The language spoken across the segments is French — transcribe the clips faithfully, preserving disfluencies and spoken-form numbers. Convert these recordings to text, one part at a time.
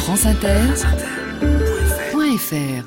France Inter point F R.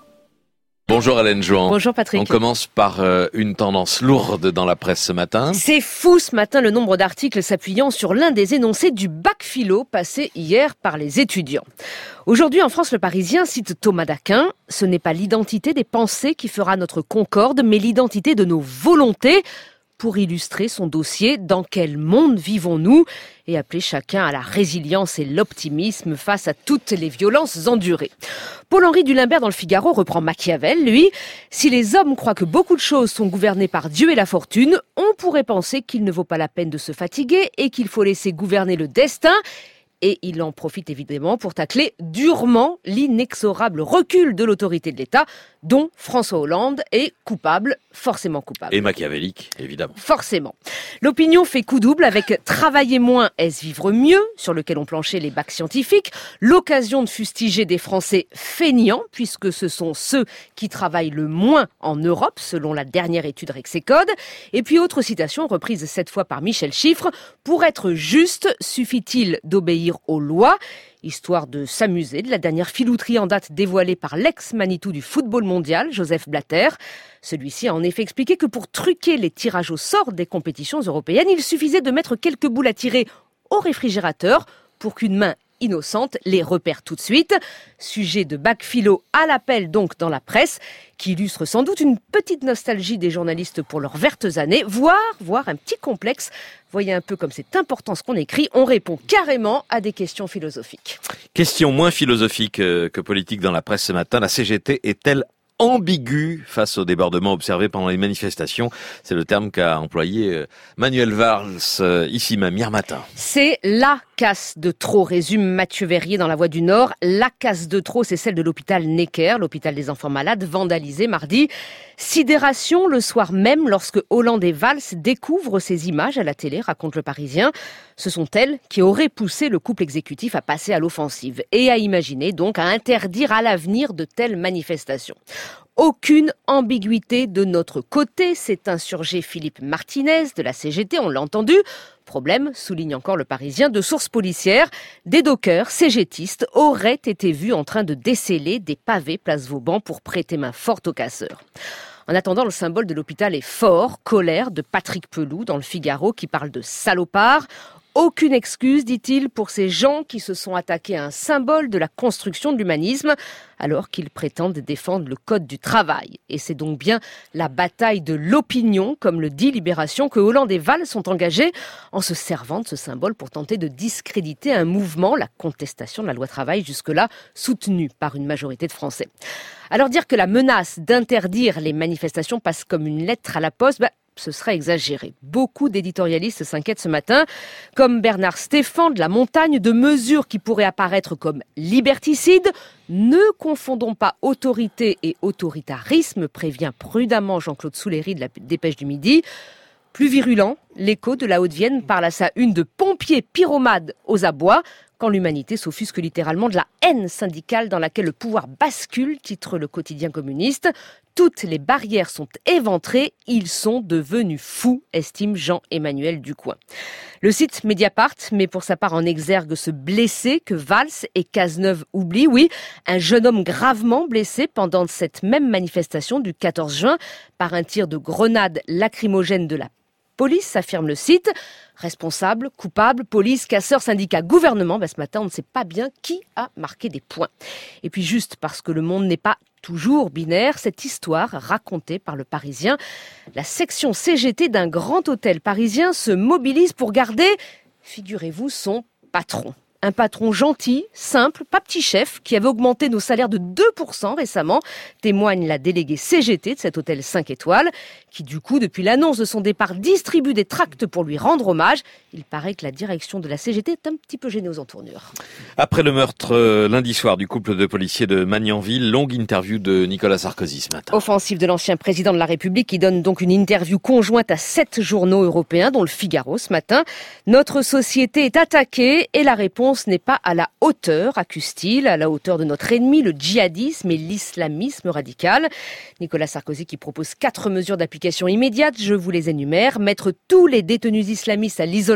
Bonjour Hélène Jouan. Bonjour Patrick. On commence par euh, une tendance lourde dans la presse ce matin. C'est fou ce matin le nombre d'articles s'appuyant sur l'un des énoncés du bac philo passé hier par les étudiants. Aujourd'hui en France, le Parisien cite Thomas d'Aquin. Ce n'est pas l'identité des pensées qui fera notre concorde, mais l'identité de nos volontés. Pour illustrer son dossier, dans quel monde vivons-nous ? Et appeler chacun à la résilience et l'optimisme face à toutes les violences endurées. Paul-Henri Dulimbert dans le Figaro reprend Machiavel, lui. Si les hommes croient que beaucoup de choses sont gouvernées par Dieu et la fortune, on pourrait penser qu'il ne vaut pas la peine de se fatiguer et qu'il faut laisser gouverner le destin. Et il en profite évidemment pour tacler durement l'inexorable recul de l'autorité de l'État, dont François Hollande est coupable, forcément coupable. Et machiavélique, évidemment. Forcément. L'opinion fait coup double avec « Travailler moins, est-ce vivre mieux ?» sur lequel ont planché les bacs scientifiques, l'occasion de fustiger des Français feignants, puisque ce sont ceux qui travaillent le moins en Europe, selon la dernière étude Rexecode. Et puis autre citation, reprise cette fois par Michel Chiffre, « Pour être juste, suffit-il d'obéir aux lois ?» Histoire de s'amuser de la dernière filouterie en date dévoilée par l'ex-Manitou du football mondial, Joseph Blatter. Celui-ci a en effet expliqué que pour truquer les tirages au sort des compétitions européennes, il suffisait de mettre quelques boules à tirer au réfrigérateur pour qu'une main innocente les repère tout de suite. Sujet de bac philo à l'appel donc dans la presse, qui illustre sans doute une petite nostalgie des journalistes pour leurs vertes années, voire, voire un petit complexe. Voyez un peu comme c'est important ce qu'on écrit, on répond carrément à des questions philosophiques. Question moins philosophique que politique dans la presse ce matin, la C G T est-elle ambiguë face aux débordements observés pendant les manifestations? C'est le terme qu'a employé Manuel Valls ici même hier matin. C'est la casse de trop, résume Mathieu Verrier dans La Voix du Nord. La casse de trop, c'est celle de l'hôpital Necker, l'hôpital des enfants malades, vandalisé mardi. Sidération le soir même lorsque Hollande et Valls découvrent ces images à la télé, raconte le Parisien. Ce sont elles qui auraient poussé le couple exécutif à passer à l'offensive et à imaginer donc à interdire à l'avenir de telles manifestations. Aucune ambiguïté de notre côté, s'est insurgé Philippe Martinez de la C G T, on l'a entendu. Problème, souligne encore le Parisien, de sources policières, des dockers cégétistes auraient été vus en train de déceler des pavés place Vauban pour prêter main forte aux casseurs. En attendant, le symbole de l'hôpital est fort, colère de Patrick Pelloux dans le Figaro qui parle de salopard. Aucune excuse, dit-il, pour ces gens qui se sont attaqués à un symbole de la construction de l'humanisme, alors qu'ils prétendent défendre le code du travail. Et c'est donc bien la bataille de l'opinion, comme le dit Libération, que Hollande et Valls sont engagés en se servant de ce symbole pour tenter de discréditer un mouvement, la contestation de la loi travail, jusque-là soutenue par une majorité de Français. Alors dire que la menace d'interdire les manifestations passe comme une lettre à la poste, bah, ce serait exagéré. Beaucoup d'éditorialistes s'inquiètent ce matin, comme Bernard Stéphan de La Montagne, de mesures qui pourraient apparaître comme liberticides. Ne confondons pas autorité et autoritarisme, prévient prudemment Jean-Claude Souléry de la Dépêche du Midi. Plus virulent, l'Écho de la Haute-Vienne parle à sa une de pompiers pyromades aux abois, quand l'humanité s'offusque littéralement de la haine syndicale dans laquelle le pouvoir bascule, titre le quotidien communiste. Toutes les barrières sont éventrées, ils sont devenus fous, estime Jean-Emmanuel Ducoing. Le site Mediapart met pour sa part en exergue ce blessé que Valls et Cazeneuve oublient. Oui, un jeune homme gravement blessé pendant cette même manifestation du quatorze juin par un tir de grenade lacrymogène de la police, affirme le site. Responsable, coupable, police, casseurs, syndicats, gouvernement, ben ce matin on ne sait pas bien qui a marqué des points. Et puis juste parce que le monde n'est pas toujours binaire, cette histoire racontée par le Parisien, la section C G T d'un grand hôtel parisien se mobilise pour garder, figurez-vous, son patron. Un patron gentil, simple, pas petit chef, qui avait augmenté nos salaires de deux pour cent récemment, témoigne la déléguée C G T de cet hôtel cinq étoiles, qui du coup, depuis l'annonce de son départ, distribue des tracts pour lui rendre hommage. Il paraît que la direction de la C G T est un petit peu gênée aux entournures. Après le meurtre euh, lundi soir du couple de policiers de Magnanville, longue interview de Nicolas Sarkozy ce matin. Offensive de l'ancien président de la République qui donne donc une interview conjointe à sept journaux européens, dont le Figaro ce matin. Notre société est attaquée et la réponse n'est pas à la hauteur, accuse-t-il, à la hauteur de notre ennemi, le djihadisme et l'islamisme radical. Nicolas Sarkozy qui propose quatre mesures d'application immédiate, je vous les énumère. Mettre tous les détenus islamistes à l'isolement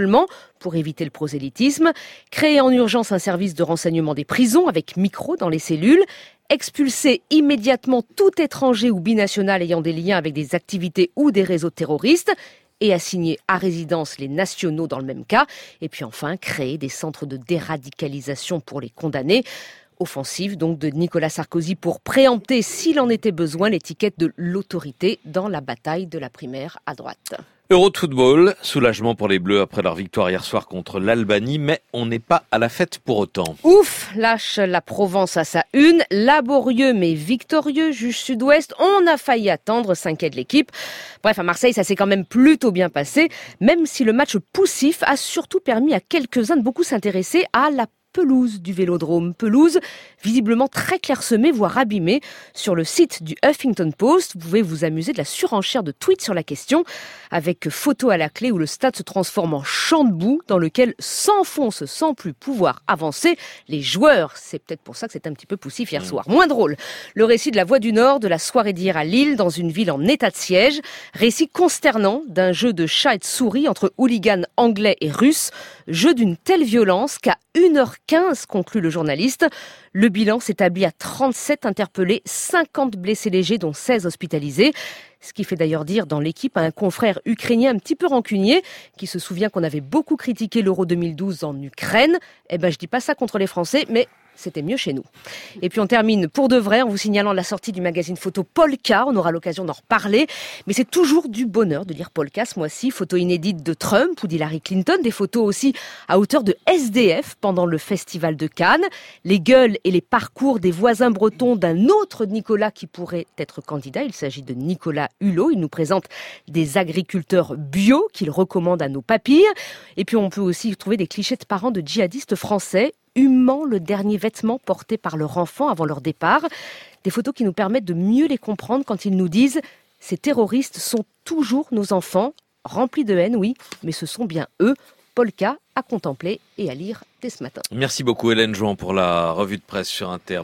seulement pour éviter le prosélytisme, créer en urgence un service de renseignement des prisons avec micro dans les cellules, expulser immédiatement tout étranger ou binational ayant des liens avec des activités ou des réseaux terroristes et assigner à résidence les nationaux dans le même cas. Et puis enfin, créer des centres de déradicalisation pour les condamnés. Offensive donc de Nicolas Sarkozy pour préempter, s'il en était besoin, l'étiquette de l'autorité dans la bataille de la primaire à droite. Euro de football, soulagement pour les Bleus après leur victoire hier soir contre l'Albanie, mais on n'est pas à la fête pour autant. Ouf, lâche la Provence à sa une, laborieux mais victorieux, juge Sud-Ouest, on a failli attendre, s'inquiète l'équipe. Bref, à Marseille, ça s'est quand même plutôt bien passé, même si le match poussif a surtout permis à quelques-uns de beaucoup s'intéresser à la pelouse du Vélodrome. Pelouse visiblement très clairsemée, voire abîmée. Sur le site du Huffington Post, vous pouvez vous amuser de la surenchère de tweets sur la question, avec photo à la clé où le stade se transforme en champ de boue dans lequel s'enfoncent sans plus pouvoir avancer les joueurs. C'est peut-être pour ça que c'est un petit peu poussif hier soir. Moins drôle, le récit de la Voix du Nord de la soirée d'hier à Lille, dans une ville en état de siège. Récit consternant d'un jeu de chat et de souris entre hooligans anglais et russes. Jeu d'une telle violence qu'à une heure quinze, conclut le journaliste, le bilan s'établit à trente-sept interpellés, cinquante blessés légers, dont seize hospitalisés. Ce qui fait d'ailleurs dire dans l'équipe à un confrère ukrainien un petit peu rancunier, qui se souvient qu'on avait beaucoup critiqué l'Euro deux mille douze en Ukraine. Eh ben, je dis pas ça contre les Français, mais c'était mieux chez nous. Et puis on termine pour de vrai en vous signalant la sortie du magazine photo Polka. On aura l'occasion d'en reparler. Mais c'est toujours du bonheur de lire Polka ce mois-ci. Photos inédites de Trump ou d'Hillary Clinton. Des photos aussi à hauteur de S D F pendant le festival de Cannes. Les gueules et les parcours des voisins bretons d'un autre Nicolas qui pourrait être candidat. Il s'agit de Nicolas Hulot. Il nous présente des agriculteurs bio qu'il recommande à nos papilles. Et puis on peut aussi trouver des clichés de parents de djihadistes français humant le dernier vêtement porté par leur enfant avant leur départ. Des photos qui nous permettent de mieux les comprendre quand ils nous disent « Ces terroristes sont toujours nos enfants, remplis de haine, oui, mais ce sont bien eux ». Polka à contempler et à lire dès ce matin. Merci beaucoup Hélène Jouan pour la revue de presse sur Inter.